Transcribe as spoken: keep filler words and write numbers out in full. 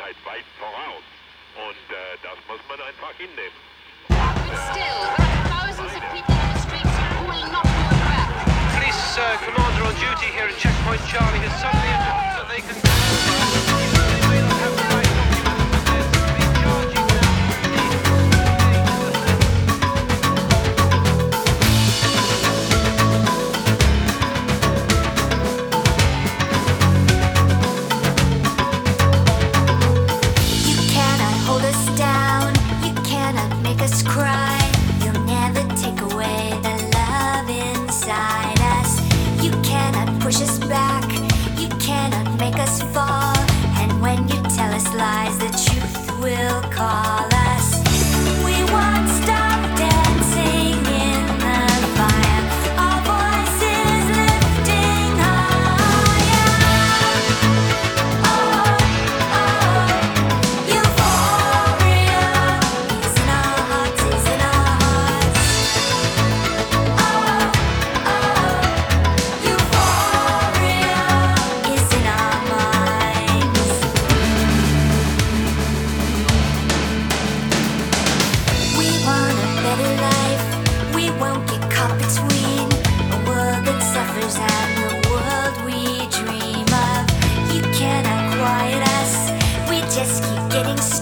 Wirklichkeit weit voraus. Und äh, das muss man einfach hinnehmen. But still, there are thousands of people in the streets who will not look back. Police uh, commander on duty here at Checkpoint Charlie has suddenly announced that they can... They may not have the right documents, but they're being charging You cannot hold us down, you cannot make us cry. You'll never take away the love inside us. You cannot push us back, you cannot make us fall. And when you tell us lies, the truth will call us. We won't stop dancing in the fire, our voices lifting higher. Oh, oh, euphoria is in our hearts, is in our hearts. Oh, oh, euphoria is in our minds. We want a better life. We won't get caught between a world that suffers and the world we dream of. You cannot quiet us. We just keep getting